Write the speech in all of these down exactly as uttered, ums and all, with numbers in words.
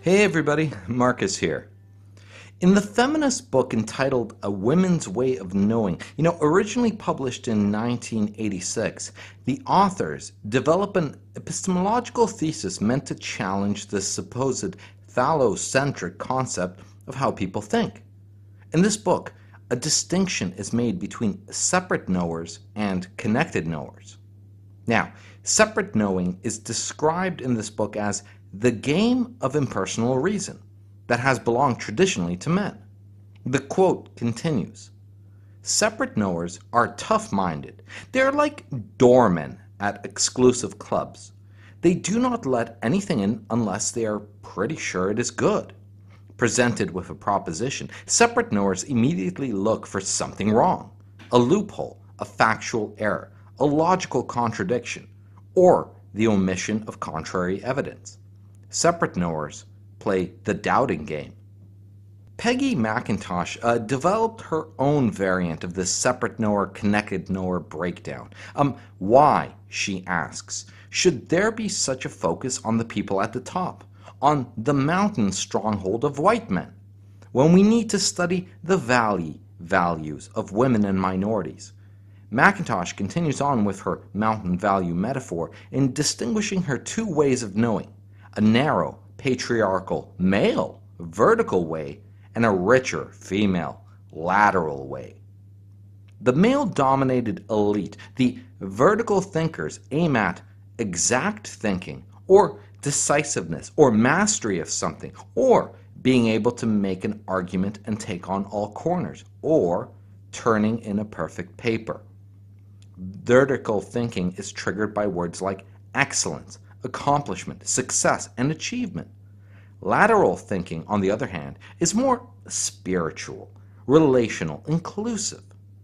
Hey everybody, Marcus here. In the feminist book entitled A Women's Way of Knowing, you know, originally published in nineteen eighty-six, the authors develop an epistemological thesis meant to challenge the supposed phallocentric concept of how people think. In this book, a distinction is made between separate knowers and connected knowers. Now, separate knowing is described in this book as the game of impersonal reason that has belonged traditionally to men. The quote continues, "Separate knowers are tough-minded. They are like doormen at exclusive clubs. They do not let anything in unless they are pretty sure it is good. Presented with a proposition, separate knowers immediately look for something wrong, a loophole, a factual error, a logical contradiction, or the omission of contrary evidence. Separate knowers play the doubting game." Peggy McIntosh uh, developed her own variant of this separate knower, connected knower breakdown. Um, why, she asks, should there be such a focus on the people at the top, on the mountain stronghold of white men, when we need to study the valley values of women and minorities? McIntosh continues on with her mountain value metaphor in distinguishing her two ways of knowing, a narrow, patriarchal, male, vertical way, and a richer, female, lateral way. The male-dominated elite, the vertical thinkers, aim at exact thinking, or decisiveness, or mastery of something, or being able to make an argument and take on all corners, or turning in a perfect paper. Vertical thinking is triggered by words like excellence, accomplishment, success, and achievement. Lateral thinking, on the other hand, is more spiritual, relational, inclusive.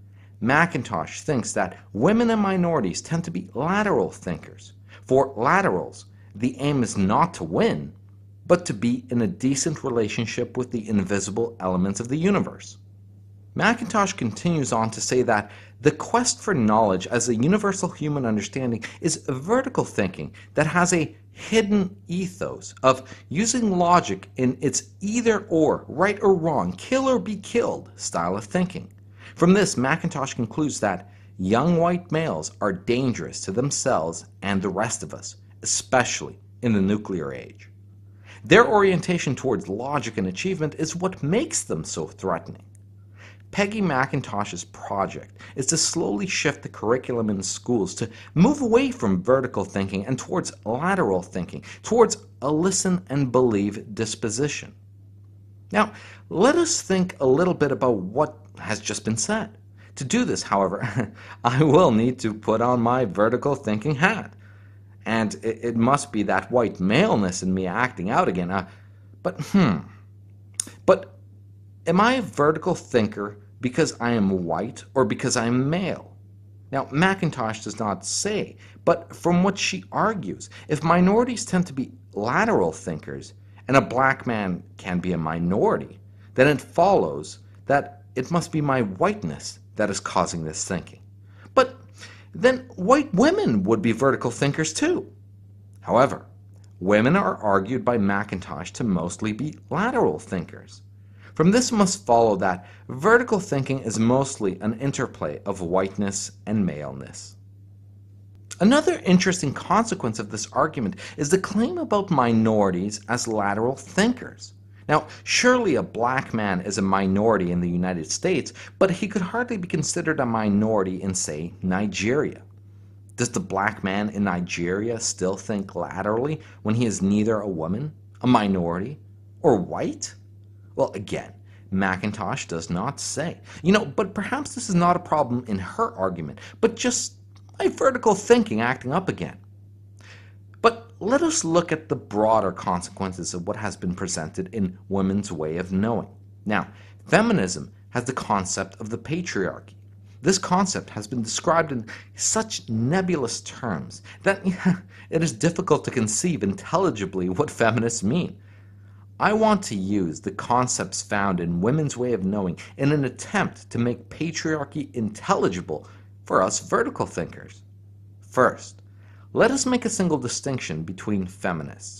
McIntosh thinks that women and minorities tend to be lateral thinkers. For laterals, the aim is not to win, but to be in a decent relationship with the invisible elements of the universe. McIntosh continues on to say that the quest for knowledge as a universal human understanding is vertical thinking that has a hidden ethos of using logic in its either-or, right or wrong, kill or be killed style of thinking. From this, McIntosh concludes that young white males are dangerous to themselves and the rest of us, especially in the nuclear age. Their orientation towards logic and achievement is what makes them so threatening. Peggy McIntosh's project is to slowly shift the curriculum in schools to move away from vertical thinking and towards lateral thinking, towards a listen and believe disposition. Now, let us think a little bit about what has just been said. To do this, however, I will need to put on my vertical thinking hat. And it, it must be that white maleness in me acting out again. Uh, but, hmm. But am I a vertical thinker because I am white or because I am male? Now, McIntosh does not say, but from what she argues, if minorities tend to be lateral thinkers and a black man can be a minority, then it follows that it must be my whiteness that is causing this thinking. But then white women would be vertical thinkers too. However, women are argued by McIntosh to mostly be lateral thinkers. From this must follow that vertical thinking is mostly an interplay of whiteness and maleness. Another interesting consequence of this argument is the claim about minorities as lateral thinkers. Now, surely a black man is a minority in the United States, but he could hardly be considered a minority in, say, Nigeria. Does the black man in Nigeria still think laterally when he is neither a woman, a minority, or white? Well, again, McIntosh does not say. You know, but perhaps this is not a problem in her argument, but just my vertical thinking acting up again. But let us look at the broader consequences of what has been presented in Women's Way of Knowing. Now, feminism has the concept of the patriarchy. This concept has been described in such nebulous terms that it is difficult to conceive intelligibly what feminists mean. I want to use the concepts found in Women's Way of Knowing in an attempt to make patriarchy intelligible for us vertical thinkers. First, let us make a single distinction between feminists. To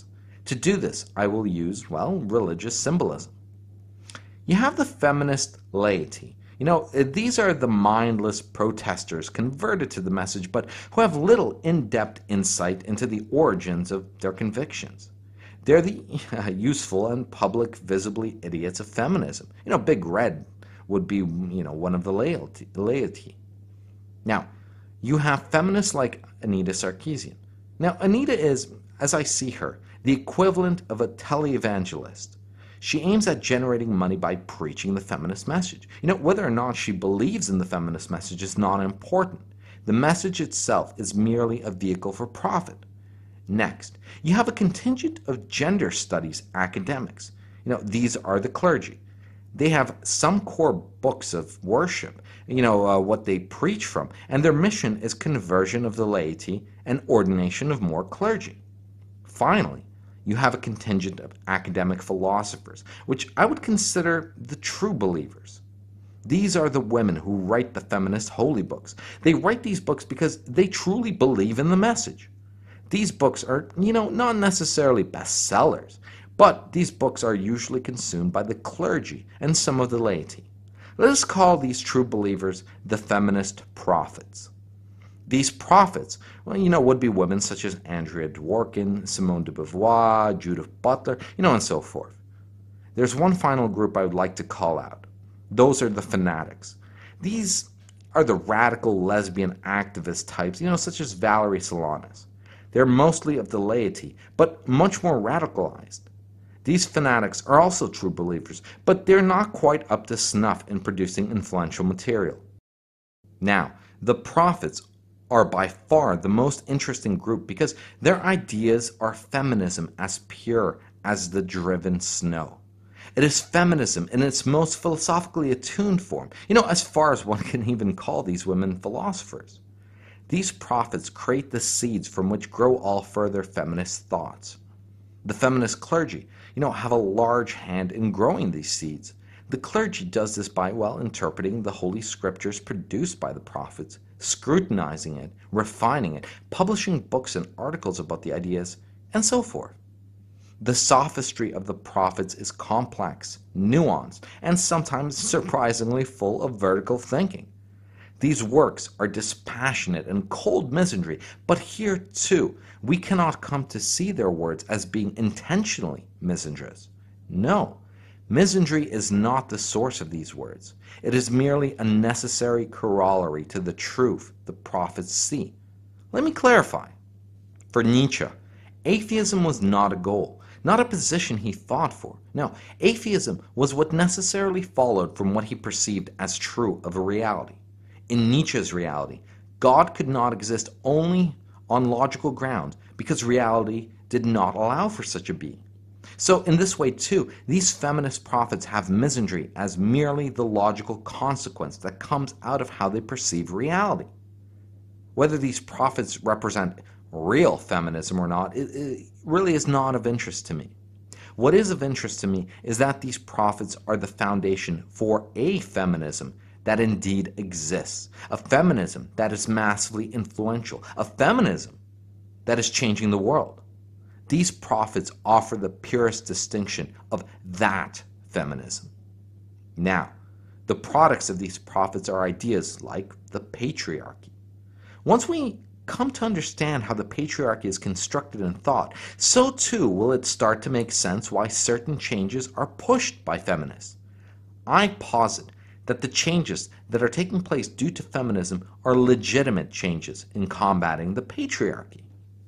To do this, I will use, well, religious symbolism. You have the feminist laity. You know, these are the mindless protesters converted to the message, but who have little in-depth insight into the origins of their convictions. They're the uh, useful and public, visibly idiots of feminism. You know, Big Red would be, you know, one of the laity. laity. Now, you have feminists like Anita Sarkeesian. Now, Anita is, as I see her, the equivalent of a televangelist. She aims at generating money by preaching the feminist message. You know, whether or not she believes in the feminist message is not important. The message itself is merely a vehicle for profit. Next, you have a contingent of gender studies academics. You know, these are the clergy. They have some core books of worship, you know, uh, what they preach from, and their mission is conversion of the laity and ordination of more clergy. Finally, you have a contingent of academic philosophers, which I would consider the true believers. These are the women who write the feminist holy books. They write these books because they truly believe in the message. These books are, you know, not necessarily bestsellers, but these books are usually consumed by the clergy and some of the laity. Let us call these true believers the feminist prophets. These prophets, well, you know, would be women such as Andrea Dworkin, Simone de Beauvoir, Judith Butler, you know, and so forth. There's one final group I would like to call out. Those are the fanatics. These are the radical lesbian activist types, you know, such as Valerie Solanas. They're mostly of the laity, but much more radicalized. These fanatics are also true believers, but they're not quite up to snuff in producing influential material. Now, the prophets are by far the most interesting group because their ideas are feminism as pure as the driven snow. It is feminism in its most philosophically attuned form, you know, as far as one can even call these women philosophers. These prophets create the seeds from which grow all further feminist thoughts. The feminist clergy, you know, have a large hand in growing these seeds. The clergy does this by, well, interpreting the holy scriptures produced by the prophets, scrutinizing it, refining it, publishing books and articles about the ideas, and so forth. The sophistry of the prophets is complex, nuanced, and sometimes surprisingly full of vertical thinking. These works are dispassionate and cold misandry, but here, too, we cannot come to see their words as being intentionally misandrous. No, misandry is not the source of these words. It is merely a necessary corollary to the truth the prophets see. Let me clarify. For Nietzsche, atheism was not a goal, not a position he fought for. No, atheism was what necessarily followed from what he perceived as true of a reality. In Nietzsche's reality, God could not exist only on logical grounds because reality did not allow for such a being. So in this way, too, these feminist prophets have misandry as merely the logical consequence that comes out of how they perceive reality. Whether these prophets represent real feminism or not, it, it really is not of interest to me. What is of interest to me is that these prophets are the foundation for a feminism that indeed exists, a feminism that is massively influential, a feminism that is changing the world. These prophets offer the purest distinction of that feminism. Now, the products of these prophets are ideas like the patriarchy. Once we come to understand how the patriarchy is constructed in thought, so too will it start to make sense why certain changes are pushed by feminists. I posit that the changes that are taking place due to feminism are legitimate changes in combating the patriarchy.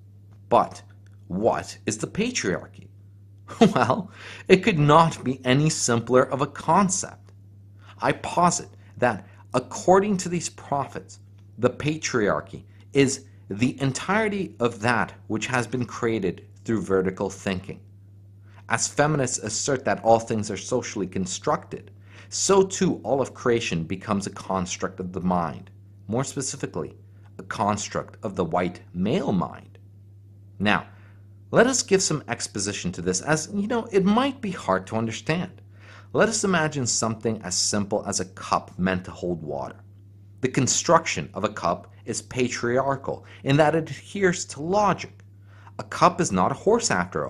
But what is the patriarchy? Well, it could not be any simpler of a concept. I posit that, according to these prophets, the patriarchy is the entirety of that which has been created through vertical thinking. As feminists assert that all things are socially constructed, so too all of creation becomes a construct of the mind, more specifically, a construct of the white male mind. Now, let us give some exposition to this, as, you know, it might be hard to understand. Let us imagine something as simple as a cup meant to hold water. The construction of a cup is patriarchal in that it adheres to logic. A cup is not a horse after all.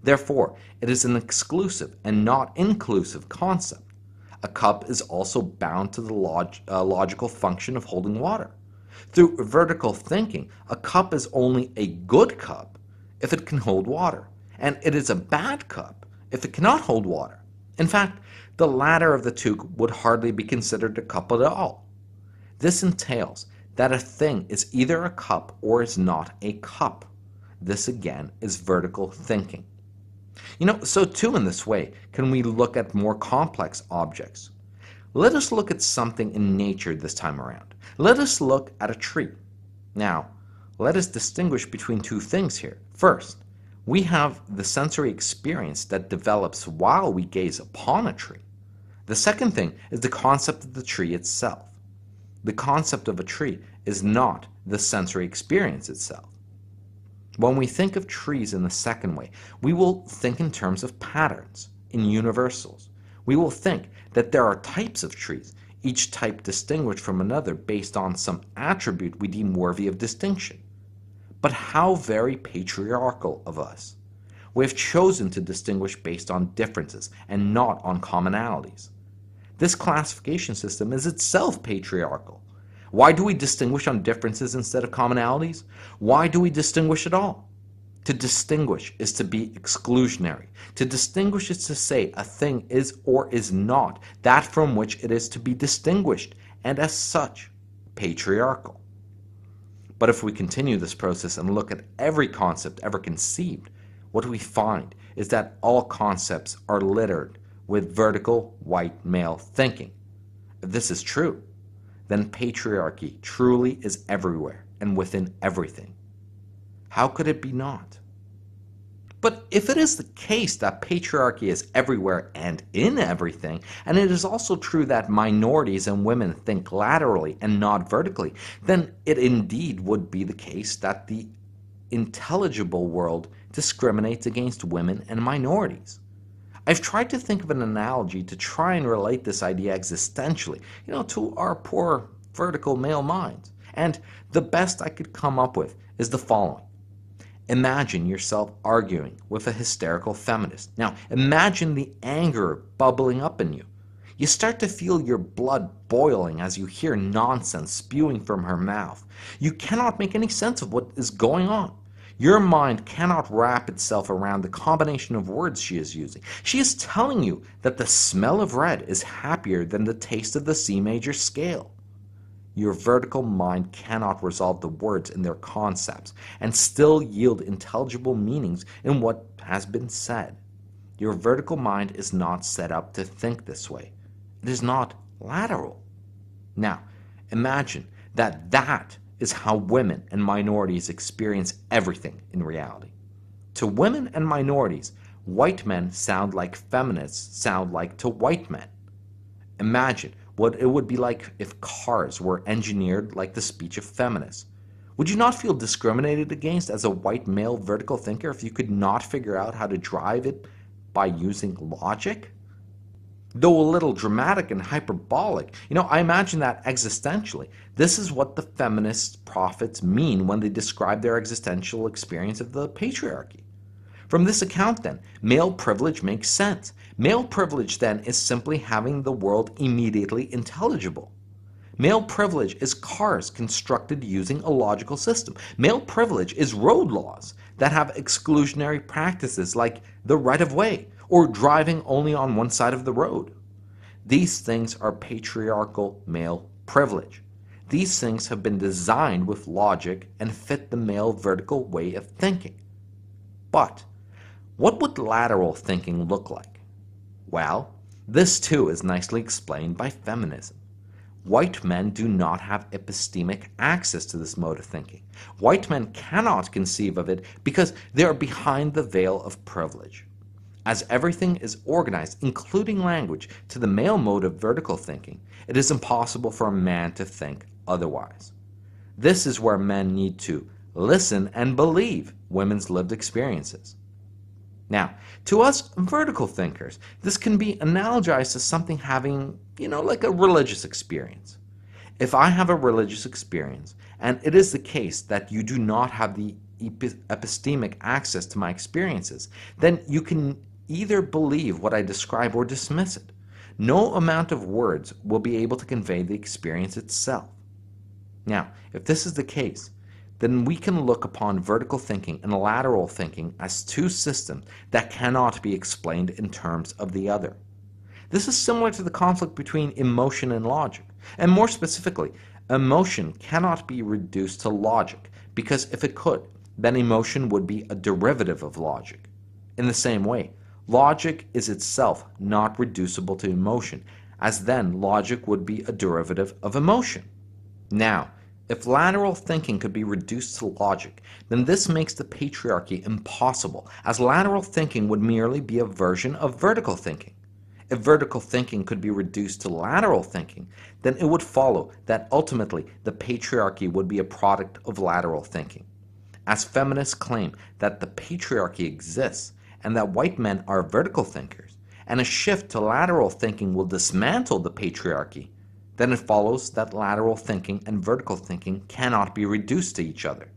Therefore, it is an exclusive and not inclusive concept. A cup is also bound to the log uh, logical function of holding water. Through vertical thinking, a cup is only a good cup if it can hold water, and it is a bad cup if it cannot hold water. In fact, the latter of the two would hardly be considered a cup at all. This entails that a thing is either a cup or is not a cup. This again is vertical thinking. You know, so too in this way can we look at more complex objects. Let us look at something in nature this time around. Let us look at a tree. Now, let us distinguish between two things here. First, we have the sensory experience that develops while we gaze upon a tree. The second thing is the concept of the tree itself. The concept of a tree is not the sensory experience itself. When we think of trees in the second way, we will think in terms of patterns, in universals. We will think that there are types of trees, each type distinguished from another based on some attribute we deem worthy of distinction. But how very patriarchal of us. We have chosen to distinguish based on differences and not on commonalities. This classification system is itself patriarchal. Why do we distinguish on differences instead of commonalities? Why do we distinguish at all? To distinguish is to be exclusionary. To distinguish is to say a thing is or is not that from which it is to be distinguished, and as such, patriarchal. But if we continue this process and look at every concept ever conceived, what we find is that all concepts are littered with vertical white male thinking. If this is true, then patriarchy truly is everywhere and within everything. How could it be not? But if it is the case that patriarchy is everywhere and in everything, and it is also true that minorities and women think laterally and not vertically, then it indeed would be the case that the intelligible world discriminates against women and minorities. I've tried to think of an analogy to try and relate this idea existentially, you know, to our poor vertical male minds. And the best I could come up with is the following. Imagine yourself arguing with a hysterical feminist. Now, imagine the anger bubbling up in you. You start to feel your blood boiling as you hear nonsense spewing from her mouth. You cannot make any sense of what is going on. Your mind cannot wrap itself around the combination of words she is using. She is telling you that the smell of red is happier than the taste of the C major scale. Your vertical mind cannot resolve the words in their concepts and still yield intelligible meanings in what has been said. Your vertical mind is not set up to think this way. It is not lateral. Now, imagine that that is how women and minorities experience everything in reality. To women and minorities, white men sound like feminists sound like to white men. Imagine what it would be like if cars were engineered like the speech of feminists. Would you not feel discriminated against as a white male vertical thinker if you could not figure out how to drive it by using logic? Though a little dramatic and hyperbolic, you know, I imagine that existentially, this is what the feminist prophets mean when they describe their existential experience of the patriarchy. From this account, then, male privilege makes sense. Male privilege, then, is simply having the world immediately intelligible. Male privilege is cars constructed using a logical system. Male privilege is road laws that have exclusionary practices like the right of way or driving only on one side of the road. These things are patriarchal male privilege. These things have been designed with logic and fit the male vertical way of thinking. But what would lateral thinking look like? Well, this too is nicely explained by feminism. White men do not have epistemic access to this mode of thinking. White men cannot conceive of it because they are behind the veil of privilege. As everything is organized, including language, to the male mode of vertical thinking, it is impossible for a man to think otherwise. This is where men need to listen and believe women's lived experiences. Now, to us vertical thinkers, this can be analogized to something having, you know, like a religious experience. If I have a religious experience, and it is the case that you do not have the epi- epistemic access to my experiences, then you can either believe what I describe or dismiss it. No amount of words will be able to convey the experience itself. Now, if this is the case, then we can look upon vertical thinking and lateral thinking as two systems that cannot be explained in terms of the other. This is similar to the conflict between emotion and logic. And more specifically, emotion cannot be reduced to logic, because if it could, then emotion would be a derivative of logic. In the same way, logic is itself not reducible to emotion, as then logic would be a derivative of emotion. Now, if lateral thinking could be reduced to logic, then this makes the patriarchy impossible, as lateral thinking would merely be a version of vertical thinking. If vertical thinking could be reduced to lateral thinking, then it would follow that ultimately the patriarchy would be a product of lateral thinking. As feminists claim that the patriarchy exists and that white men are vertical thinkers, and a shift to lateral thinking will dismantle the patriarchy, then it follows that lateral thinking and vertical thinking cannot be reduced to each other.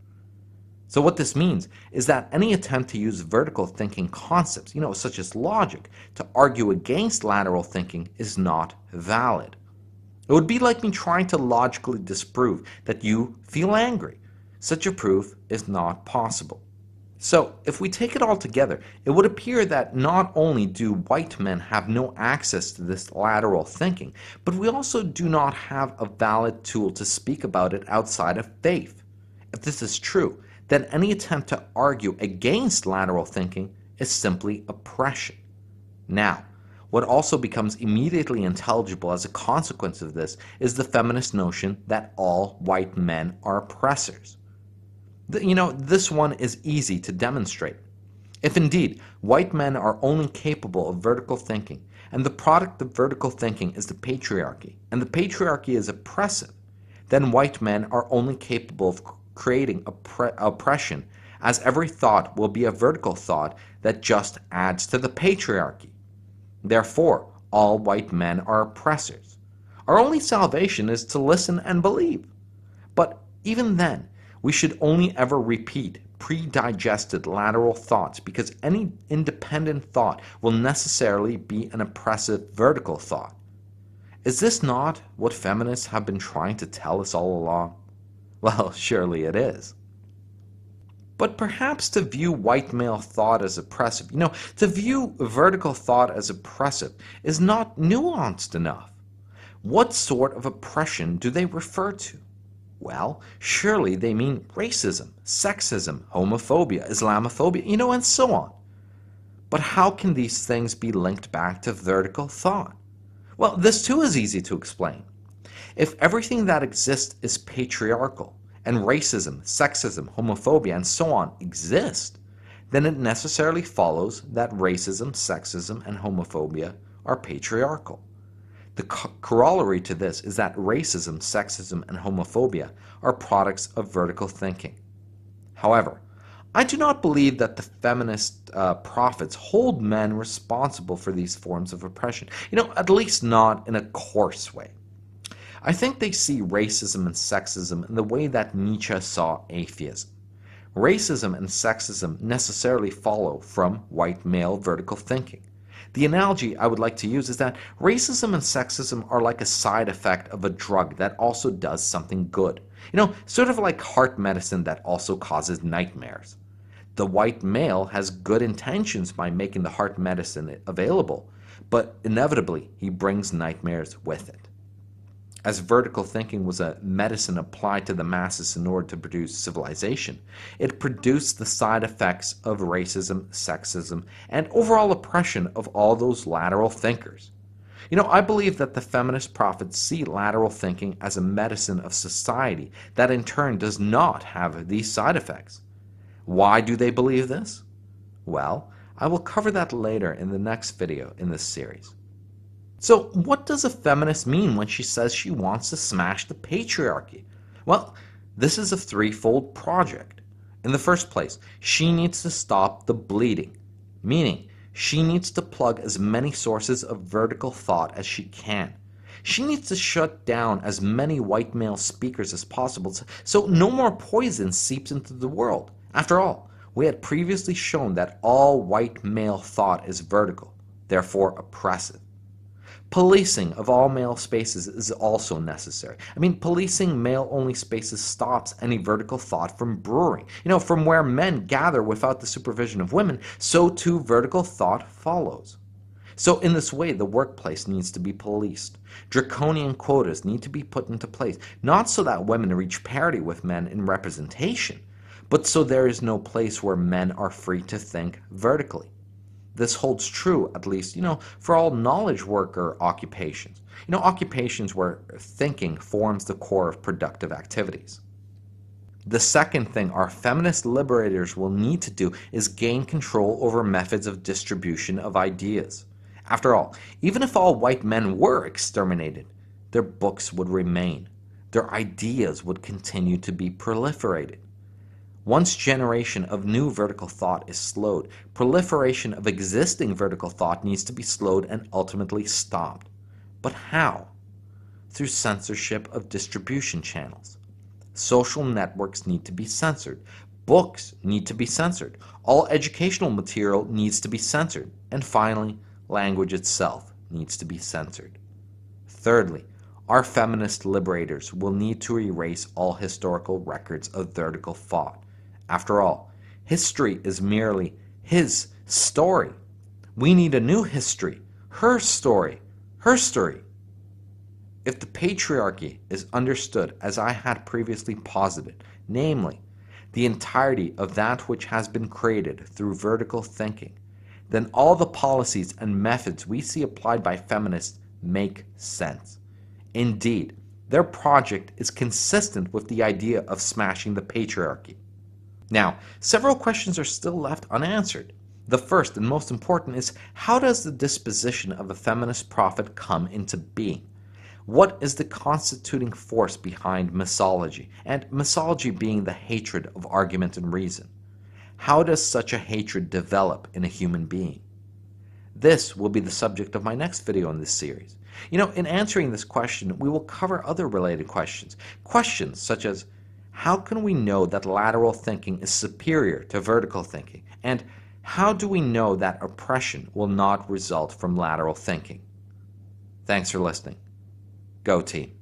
So what this means is that any attempt to use vertical thinking concepts, you know, such as logic, to argue against lateral thinking is not valid. It would be like me trying to logically disprove that you feel angry. Such a proof is not possible. So, if we take it all together, it would appear that not only do white men have no access to this lateral thinking, but we also do not have a valid tool to speak about it outside of faith. If this is true, then any attempt to argue against lateral thinking is simply oppression. Now, what also becomes immediately intelligible as a consequence of this is the feminist notion that all white men are oppressors. You know, this one is easy to demonstrate. If indeed white men are only capable of vertical thinking, and the product of vertical thinking is the patriarchy, and the patriarchy is oppressive, then white men are only capable of creating oppre- oppression, as every thought will be a vertical thought that just adds to the patriarchy. Therefore, all white men are oppressors. Our only salvation is to listen and believe. But even then, we should only ever repeat pre-digested lateral thoughts, because any independent thought will necessarily be an oppressive vertical thought. Is this not what feminists have been trying to tell us all along? Well, surely it is. But perhaps to view white male thought as oppressive, you know, to view vertical thought as oppressive is not nuanced enough. What sort of oppression do they refer to? Well, surely they mean racism, sexism, homophobia, Islamophobia, you know, and so on. But how can these things be linked back to vertical thought? Well, this too is easy to explain. If everything that exists is patriarchal, and racism, sexism, homophobia, and so on exist, then it necessarily follows that racism, sexism, and homophobia are patriarchal. The corollary to this is that racism, sexism, and homophobia are products of vertical thinking. However, I do not believe that the feminist uh, prophets hold men responsible for these forms of oppression, you know, at least not in a coarse way. I think they see racism and sexism in the way that Nietzsche saw atheism. Racism and sexism necessarily follow from white male vertical thinking. The analogy I would like to use is that racism and sexism are like a side effect of a drug that also does something good. You know, sort of like heart medicine that also causes nightmares. The white male has good intentions by making the heart medicine available, but inevitably he brings nightmares with it. As vertical thinking was a medicine applied to the masses in order to produce civilization, it produced the side effects of racism, sexism, and overall oppression of all those lateral thinkers. You know, I believe that the feminist prophets see lateral thinking as a medicine of society that in turn does not have these side effects. Why do they believe this? Well, I will cover that later in the next video in this series. So, what does a feminist mean when she says she wants to smash the patriarchy? Well, this is a threefold project. In the first place, she needs to stop the bleeding, meaning she needs to plug as many sources of vertical thought as she can. She needs to shut down as many white male speakers as possible so no more poison seeps into the world, After all, we had previously shown that all white male thought is vertical, therefore oppressive. Policing of all male spaces is also necessary. I mean, policing male-only spaces stops any vertical thought from brewing. You know, from where men gather without the supervision of women, so too vertical thought follows. So in this way, the workplace needs to be policed. Draconian quotas need to be put into place, not so that women reach parity with men in representation, but so there is no place where men are free to think vertically. This holds true, at least, you know, for all knowledge worker occupations. You know, occupations where thinking forms the core of productive activities. The second thing our feminist liberators will need to do is gain control over methods of distribution of ideas. After all, even if all white men were exterminated, their books would remain. Their ideas would continue to be proliferated. Once generation of new vertical thought is slowed, proliferation of existing vertical thought needs to be slowed and ultimately stopped. But how? Through censorship of distribution channels. Social networks need to be censored. Books need to be censored. All educational material needs to be censored. And finally, language itself needs to be censored. Thirdly, our feminist liberators will need to erase all historical records of vertical thought. After all, history is merely his story. We need a new history, her story, her story. If the patriarchy is understood as I had previously posited, namely, the entirety of that which has been created through vertical thinking, then all the policies and methods we see applied by feminists make sense. Indeed, their project is consistent with the idea of smashing the patriarchy. Now, several questions are still left unanswered. The first and most important is, how does the disposition of a feminist prophet come into being? What is the constituting force behind misology, and misology being the hatred of argument and reason? How does such a hatred develop in a human being? This will be the subject of my next video in this series. You know, in answering this question, we will cover other related questions. Questions such as, how can we know that lateral thinking is superior to vertical thinking? And how do we know that oppression will not result from lateral thinking? Thanks for listening. Go team.